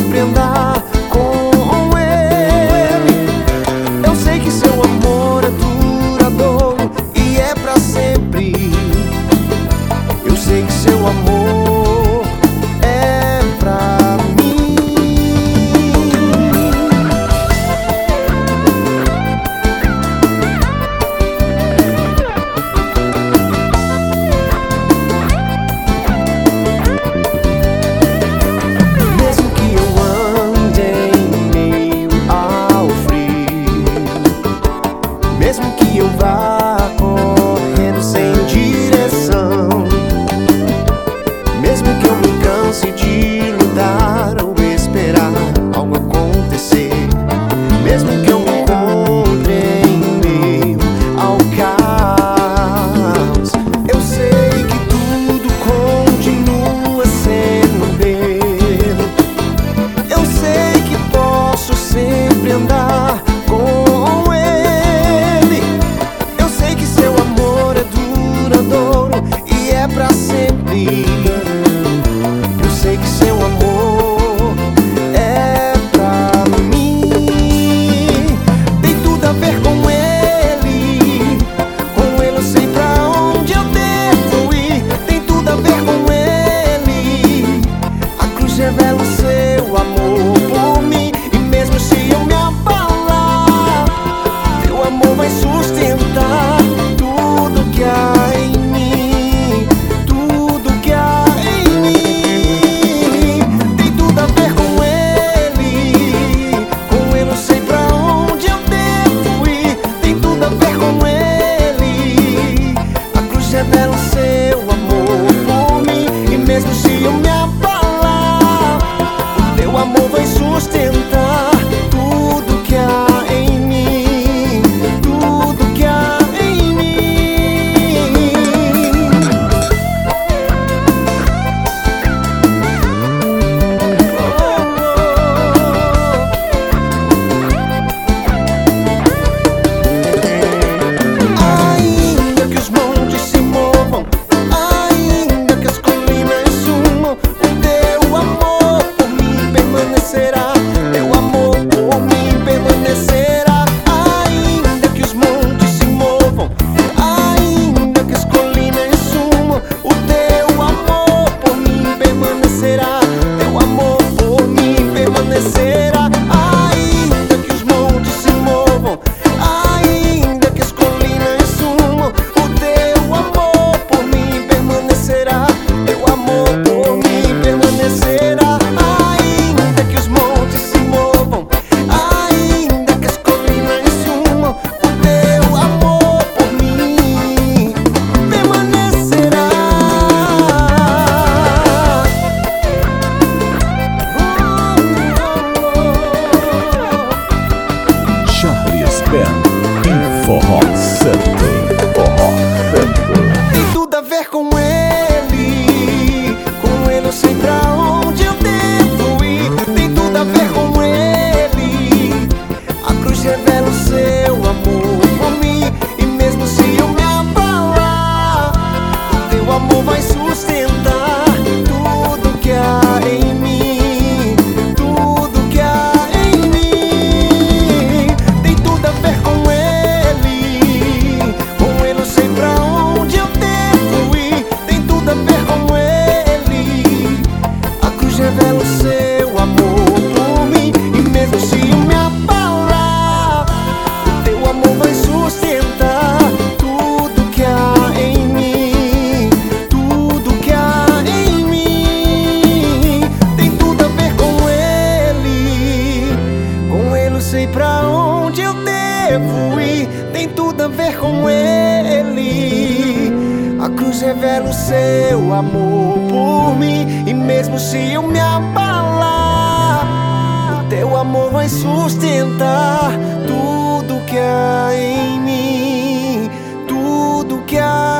sempre andar com Ele. Eu sei que seu amor é duradouro e é pra sempre. Eu sei que seu amor é pra mim. Mesmo que eu ande em meio ao frio, mesmo que eu vá correndo sem direção, mesmo que eu me canse de lutar ou esperar algo acontecer, mesmo que eu me encontre em meio ao caos, eu sei que tudo continua sendo belo. Eu sei que posso sempre andar com Ele. Eu sei que seu amor é duradouro e é pra sempre. Eu sei que seu amor é pra mim. Tem tudo a ver com Ele. Com Ele eu sei pra onde eu devo ir. Tem tudo a ver com Ele. A cruz revela o seu amor por mim. E mesmo se eu me abalar, teu amor vai sustentar tudo que há em mim. Tudo que há em mim. Tem tudo a ver com Ele. Com Ele eu sei pra onde eu devo ir. Tem tudo a ver com Ele. A cruz revela o seu amor por mim. E mesmo se eu me abalar, teu amor vai sustentar tudo que há em mim. Tudo que há em mim. Ainda que os montes se movam, ainda que as colinas sumam, o teu amor por mim permanecerá. Teu amor por mim permanecerá. Ainda que os montes se movam, ainda que as colinas sumam, o teu amor por mim permanecerá. Teu amor por mim permanecerá. Ainda que os montes se movam, ainda que as colinas sumam, o teu amor por mim permanecerá. Teu amor por mim permanecerá. Ainda que os montes se movam, ainda que as colinas sumam, o teu amor por mim permanecerá. Charles Ben em Forró Santo. Forró Santo. Tem tudo a ver com Ele. Com Ele eu sei pra onde eu devo ir. Tem tudo a ver com Ele. A cruz revela o seu amor por mim. E mesmo se eu me abalar, o teu amor vai sustentar tudo que há em mim. Tudo que há em mim. Tem tudo a ver com Ele. Com Ele eu sei pra onde eu devo ir. Tem tudo a ver com Ele. A cruz revela o seu amor por mim. E mesmo se eu me abalar, o teu amor vai sustentar tudo que há em mim. Tudo que há em mim. Tem tudo a ver com Ele. Com Ele eu sei pra onde eu devo ir. Tem tudo a ver com Ele. A cruz revela o seu amor por mim. E mesmo se eu me abalar, o teu amor vai sustentar tudo que há em mim. Tudo que há